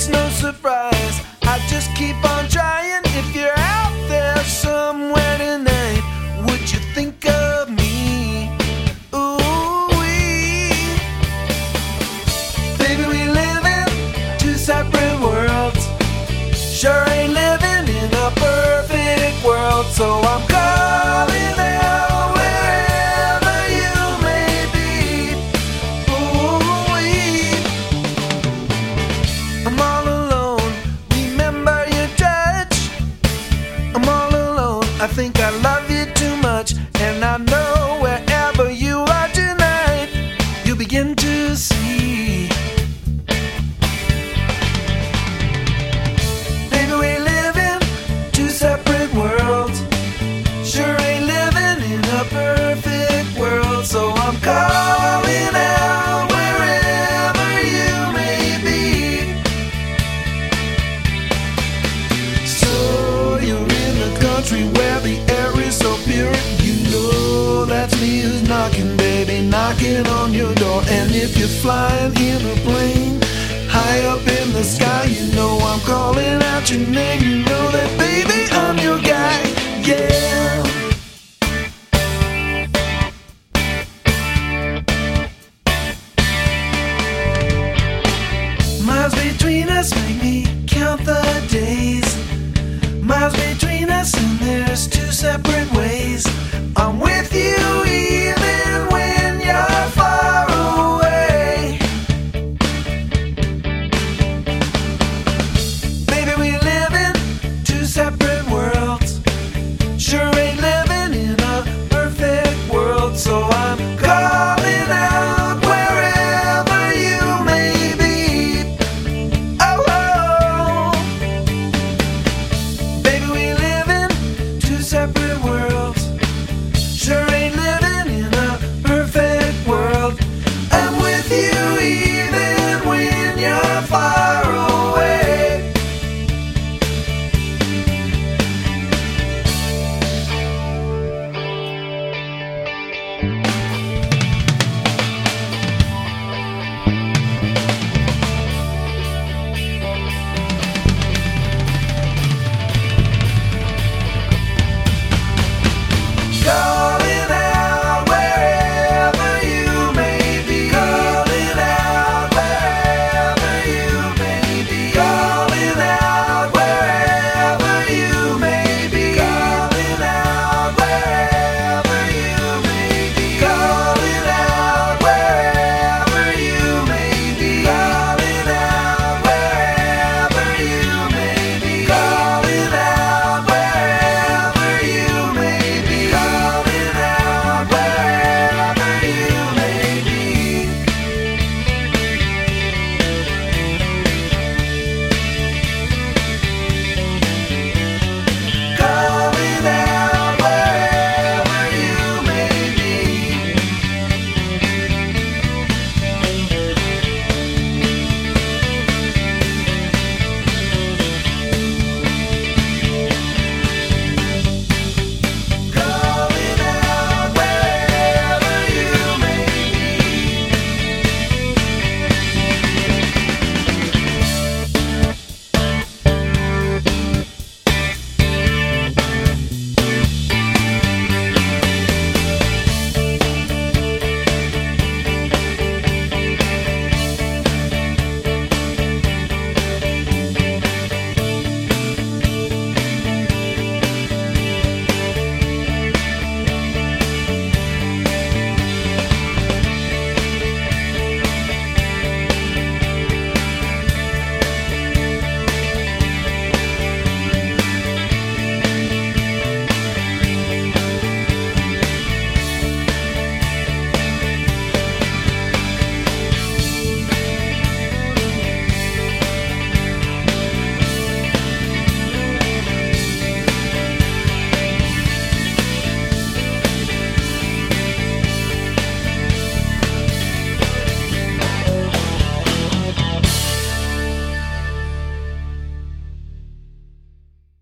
it's no surprise. I just keep on trying. If you're out there somewhere tonight, would you think of me? Ooh-wee. Baby, we live in two separate worlds. Sure ain't living in a perfect world, so I'm calling out wherever you may be. Ooh-wee. I'm all alone, remember your touch. I'm all alone, I think I love you too much. And I know wherever you are tonight, you begin to see. Baby, we live in two separate worlds. Sure ain't living in a perfect world, so I'm calling out wherever you may be. So you're in the country where the air is so pure. You know that's me who's knocking, baby, knocking on your door. And if you're flying in a plane high up in the sky, you know I'm calling out your name. You know that, baby, I'm your guy, yeah.